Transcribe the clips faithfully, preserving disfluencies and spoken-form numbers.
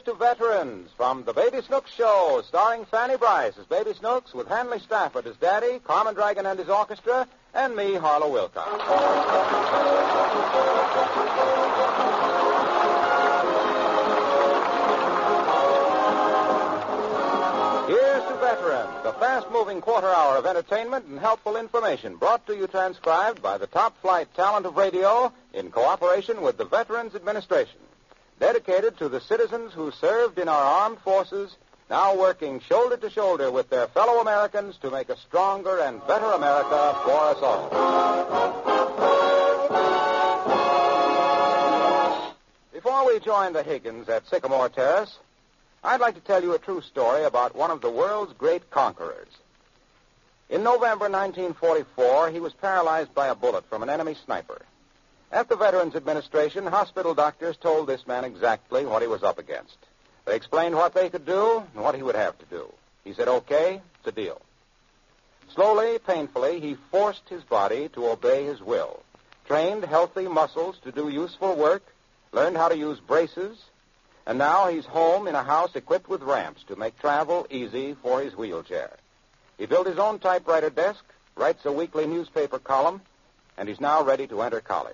Here's to Veterans from the Baby Snooks Show, starring Fanny Bryce as Baby Snooks, with Hanley Stafford as Daddy, Carmen Dragon and his orchestra, and me, Harlow Wilcox. Here's to Veterans, the fast-moving quarter hour of entertainment and helpful information, brought to you transcribed by the top-flight talent of radio in cooperation with the Veterans Administration. Dedicated to the citizens who served in our armed forces, now working shoulder to shoulder with their fellow Americans to make a stronger and better America for us all. Before we join the Higgins at Sycamore Terrace, I'd like to tell you a true story about one of the world's great conquerors. In November nineteen forty-four, he was paralyzed by a bullet from an enemy sniper. At the Veterans Administration, hospital doctors told this man exactly what he was up against. They explained what they could do and what he would have to do. He said, okay, it's a deal. Slowly, painfully, he forced his body to obey his will, trained healthy muscles to do useful work, learned how to use braces, and now he's home in a house equipped with ramps to make travel easy for his wheelchair. He built his own typewriter desk, writes a weekly newspaper column, and he's now ready to enter college.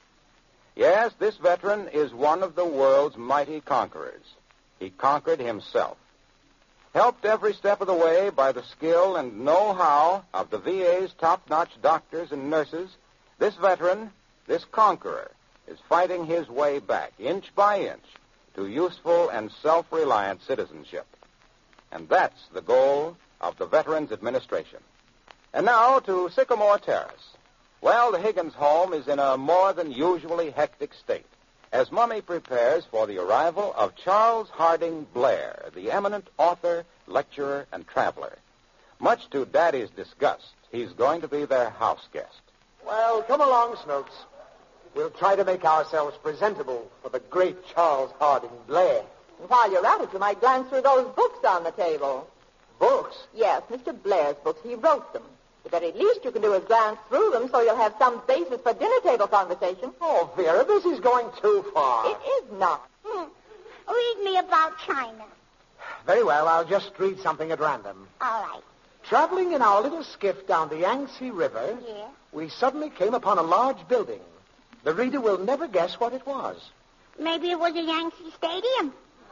Yes, this veteran is one of the world's mighty conquerors. He conquered himself. Helped every step of the way by the skill and know-how of the V A's top-notch doctors and nurses, this veteran, this conqueror, is fighting his way back, inch by inch, to useful and self-reliant citizenship. And that's the goal of the Veterans Administration. And now to Sycamore Terrace. Well, the Higgins home is in a more than usually hectic state as Mummy prepares for the arrival of Charles Harding Blair, the eminent author, lecturer, and traveler. Much to Daddy's disgust, he's going to be their house guest. Well, come along, Snooks. We'll try to make ourselves presentable for the great Charles Harding Blair. While you're at it, you might glance through those books on the table. Books? Yes, Mister Blair's books. He wrote them. The very least you can do is glance through them so you'll have some basis for dinner table conversation. Oh, Vera, this is going too far. It is not. Hmm. Read me about China. Very well, I'll just read something at random. All right. Traveling in our little skiff down the Yangtze River, Yeah. we suddenly came upon a large building. The reader will never guess what it was. Maybe it was a Yankee Stadium.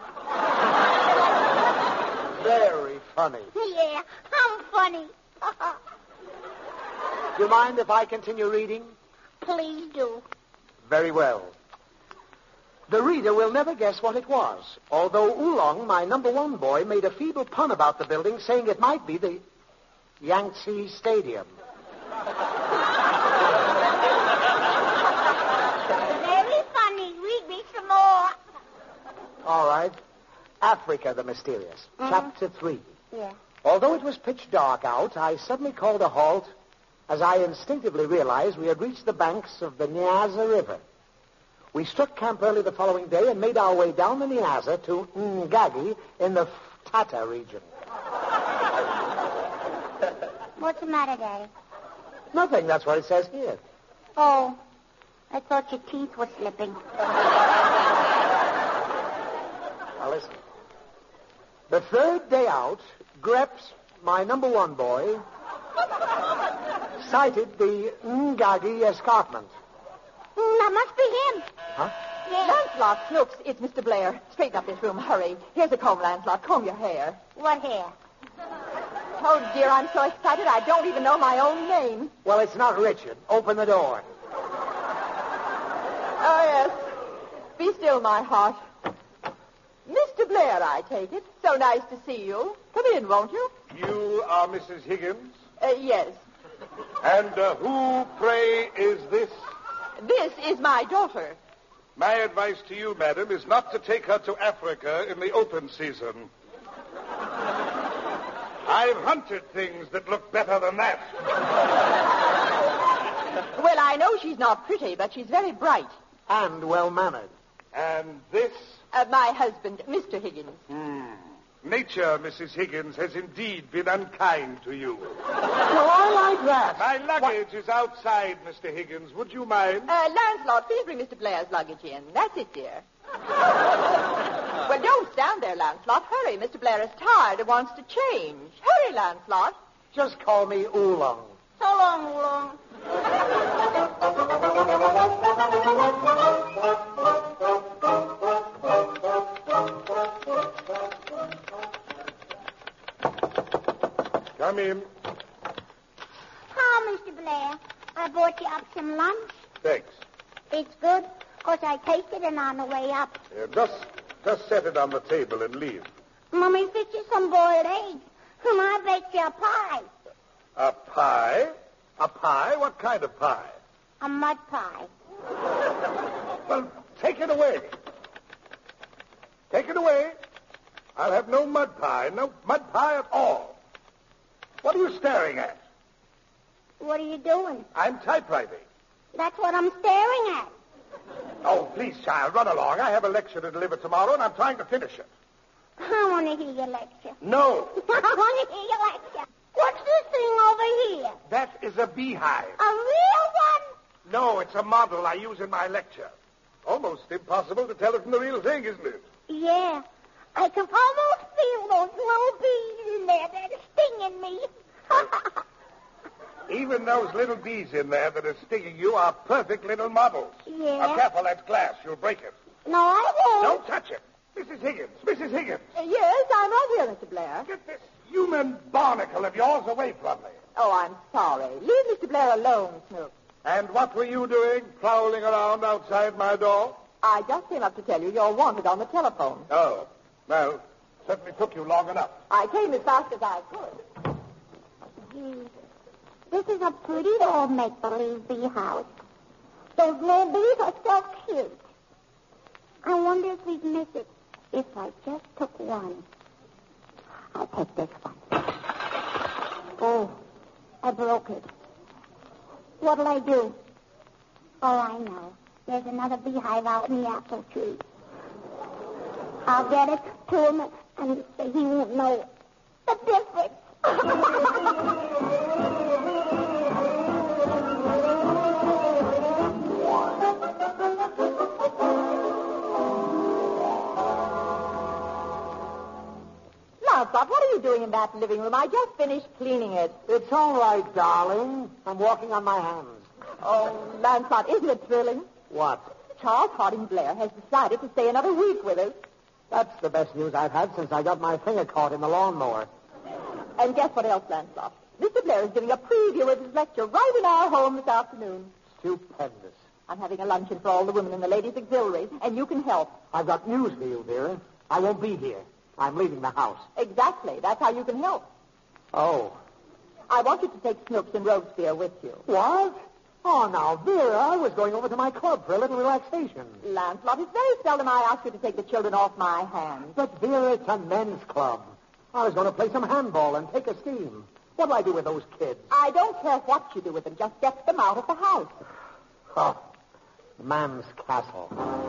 Very funny. Yeah, I'm funny. Do you mind if I continue reading? Please do. Very well. The reader will never guess what it was, although Oolong, my number one boy, made a feeble pun about the building, saying it might be the Yangtze Stadium. Very funny. Read me some more. All right. Africa the Mysterious, Mm-hmm. Chapter three. Yeah. Although it was pitch dark out, I suddenly called a halt as I instinctively realized we had reached the banks of the Nyasa River. We struck camp early the following day and made our way down the Nyasa to Ngagi in the Tata region. What's the matter, Daddy? Nothing, that's what it says here. Oh, I thought your teeth were slipping. Now listen. The third day out, Greps, my number one boy, sighted the Ngagi escarpment. Mm, that must be him. Huh? Yeah. Lancelot, Snooks, it's Mister Blair. Straighten up this room, hurry. Here's a comb, Lancelot. Comb your hair. What hair? Oh, dear, I'm so excited I don't even know my own name. Well, it's not Richard. Open the door. Oh, yes. Be still, my heart. Mister Blair, I take it. So nice to see you. Come in, won't you? You are Missus Higgins? Uh, yes. And uh, who, pray, is this? This is my daughter. My advice to you, madam, is not to take her to Africa in the open season. I've hunted things that look better than that. Well, I know she's not pretty, but she's very bright. And well-mannered. And this? Uh, my husband, Mister Higgins. Hmm. Nature, Missus Higgins, has indeed been unkind to you. No, I like that. My luggage is outside, Mister Higgins. Would you mind? Uh, Lancelot, please bring Mister Blair's luggage in. That's it, dear. Well, don't stand there, Lancelot. Hurry. Mister Blair is tired and wants to change. Hurry, Lancelot. Just call me Oolong. So long, Oolong. Come in. How, Mister Blair? I brought you up some lunch. Thanks. It's good, 'cause I tasted it on the way up. Uh, just, just set it on the table and leave. Mummy fixed you some boiled eggs. And I baked you a pie. A pie? A pie? What kind of pie? A mud pie. Well, take it away. Take it away. I'll have no mud pie, no mud pie at all. What are you staring at? What are you doing? I'm typewriting. That's what I'm staring at. Oh, please, child, run along. I have a lecture to deliver tomorrow, and I'm trying to finish it. I want to hear your lecture. No, I want to hear your lecture. What's this thing over here? that is a beehive. A real one? No, it's a model I use in my lecture. Almost impossible to tell it from the real thing, isn't it? Yeah. I can almost feel those little bees in there that are stinging me. Even those little bees in there that are stinging you are perfect little models. Yeah. Now, careful, that's glass. You'll break it. No, I won't. Don't touch it. Missus Higgins, Missus Higgins. Uh, yes, I'm right here, Mister Blair. Get this human barnacle of yours away from me. Oh, I'm sorry. Leave Mister Blair alone, Snoop. And what were you doing, prowling around outside my door? I just came up to tell you you're wanted on the telephone. Oh, well, certainly took you long enough. I came as fast as I could. Gee, this is a pretty little make-believe bee house. Those little bees are so cute. I wonder if we'd miss it if I just took one. I'll take this one. Oh, I broke it. What'll I do? Oh, I know. There's another beehive out in the apple tree. I'll get it to him, and he won't know the difference. Lancelot, what are you doing in that living room? I just finished cleaning it. It's all right, darling. I'm walking on my hands. Oh, Lancelot, isn't it thrilling? What? Charles Harding Blair has decided to stay another week with us. That's the best news I've had since I got my finger caught in the lawnmower. And guess what else, Lancelot? Mister Blair is giving a preview of his lecture right in our home this afternoon. Stupendous. I'm having a luncheon for all the women in the ladies' auxiliary, and you can help. I've got news for you, Vera. I won't be here. I'm leaving the house. Exactly. That's how you can help. Oh. I want you to take Snooks and Robespierre with you. What? Oh, now, Vera, I was going over to my club for a little relaxation. Lancelot, it's very seldom I ask you to take the children off my hands. But, Vera, it's a men's club. I was going to play some handball and take a steam. What'll I do with those kids? I don't care what you do with them. Just get them out of the house. Oh, man's castle.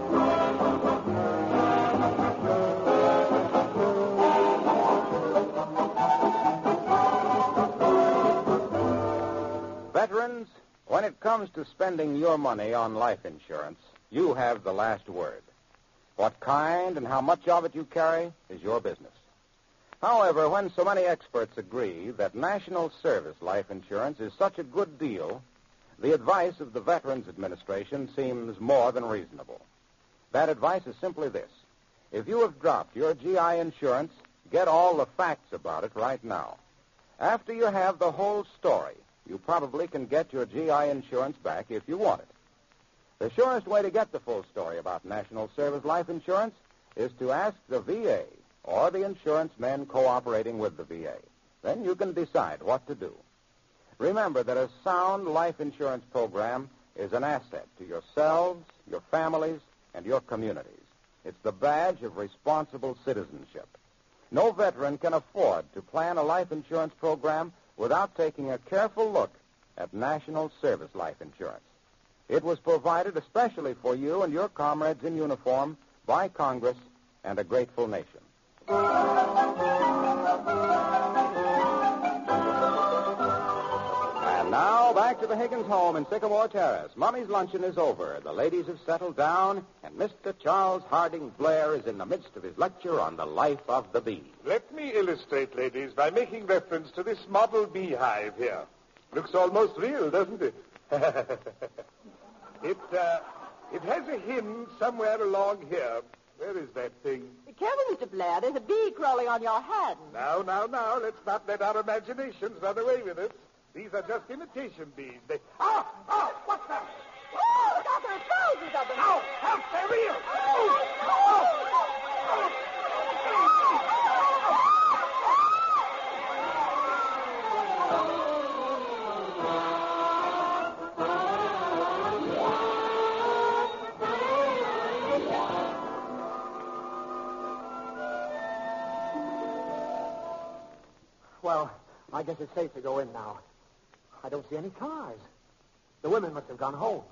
Veterans, when it comes to spending your money on life insurance, you have the last word. What kind and how much of it you carry is your business. However, when so many experts agree that National Service Life Insurance is such a good deal, the advice of the Veterans Administration seems more than reasonable. That advice is simply this. If you have dropped your G I insurance, get all the facts about it right now. After you have the whole story, you probably can get your G I insurance back if you want it. The surest way to get the full story about National Service Life Insurance is to ask the V A or the insurance men cooperating with the V A. Then you can decide what to do. Remember that a sound life insurance program is an asset to yourselves, your families, and your communities. It's the badge of responsible citizenship. No veteran can afford to plan a life insurance program without taking a careful look at National Service Life Insurance. It was provided especially for you and your comrades in uniform by Congress and a grateful nation. And now, back back to the Higgins home in Sycamore Terrace. Mummy's luncheon is over. The ladies have settled down, and Mister Charles Harding Blair is in the midst of his lecture on the life of the bee. Let me illustrate, ladies, by making reference to this model beehive here. Looks almost real, doesn't it? it, uh, it has a hinge somewhere along here. Where is that thing? Be careful, Mister Blair. There's a bee crawling on your hand. Now, now, now, let's not let our imaginations run away with us. These are just imitation bees. They... Oh, oh, what's that? Oh, look out, there are thousands of them. Oh, help, they're real. Oh, oh, oh. Well, I guess it's safe to go in now. I don't see any cars. The women must have gone home.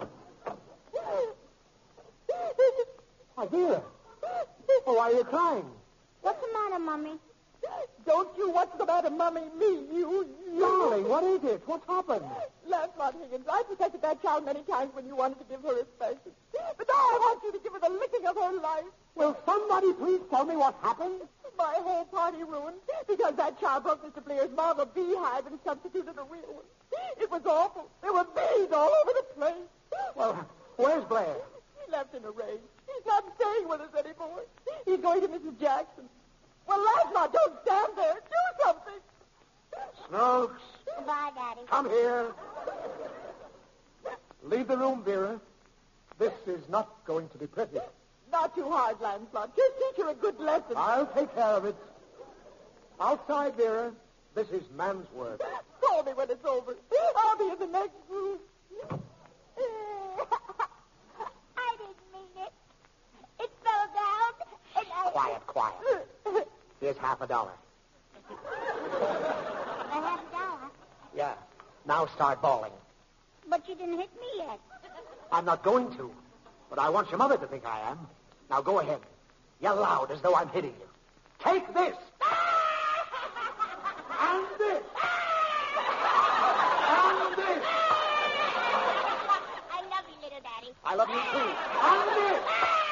My dear. Oh, why are you crying? What's the matter, Mummy? Don't you, what's the matter, Mummy? Me, you, you. Darling, what is it? What's happened? Lancelot Higgins, I protected that child many times when you wanted to give her a spanking. But now I want you to give her the licking of her life. Will somebody please tell me what happened? My whole party ruined because that child broke Mister Blair's model beehive and substituted a real one. It was awful. There were bees all over the place. Well, where's Blair? He left in a rage. He's not staying with us anymore. He's going to Missus Jackson. Well, Lancelot, don't stand there. Do something. Snooks, Goodbye, Daddy. come here. Leave the room, Vera. This is not going to be pretty. Not too hard, Lancelot. Just teach her a good lesson. I'll take care of it. Outside, Vera. This is man's work. Call me when it's over. I'll be in the next room. I didn't mean it. It fell down, and I... Quiet, quiet. Here's half a dollar. I have a dollar. Yeah. Now start bawling. But you didn't hit me yet. I'm not going to, but I want your mother to think I am. Now go ahead. Yell loud as though I'm hitting you. Take this! And this! And this! I love you, little Daddy. I love you too. And this!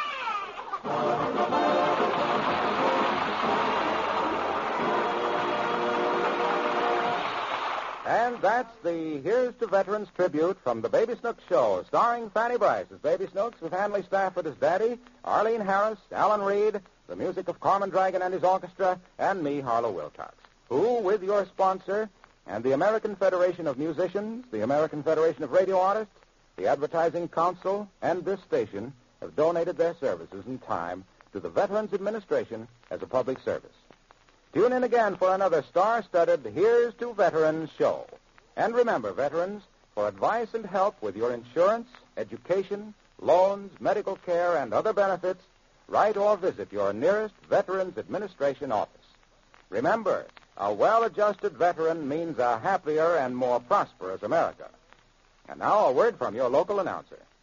And that's the Here's to Veterans tribute from the Baby Snooks Show, starring Fanny Bryce as Baby Snooks, with Hanley Stafford as Daddy, Arlene Harris, Alan Reed, the music of Carmen Dragon and his orchestra, and me, Harlow Wilcox, who, with your sponsor and the American Federation of Musicians, the American Federation of Radio Artists, the Advertising Council, and this station, have donated their services and time to the Veterans Administration as a public service. Tune in again for another star-studded Here's to Veterans show. And remember, veterans, for advice and help with your insurance, education, loans, medical care, and other benefits, write or visit your nearest Veterans Administration office. Remember, a well-adjusted veteran means a happier and more prosperous America. And now a word from your local announcer.